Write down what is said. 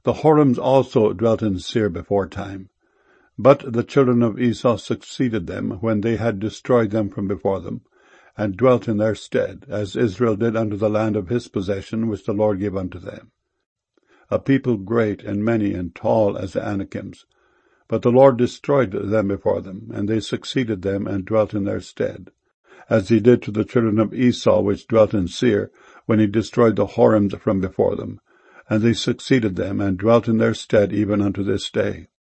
The Horims also dwelt in Seir beforetime. But the children of Esau succeeded them when they had destroyed them from before them, and dwelt in their stead, as Israel did unto the land of his possession, which the Lord gave unto them. A people great and many and tall as the Anakims. But the Lord destroyed them before them, and they succeeded them and dwelt in their stead, as he did to the children of Esau which dwelt in Seir, when he destroyed the Horims from before them, and they succeeded them and dwelt in their stead even unto this day.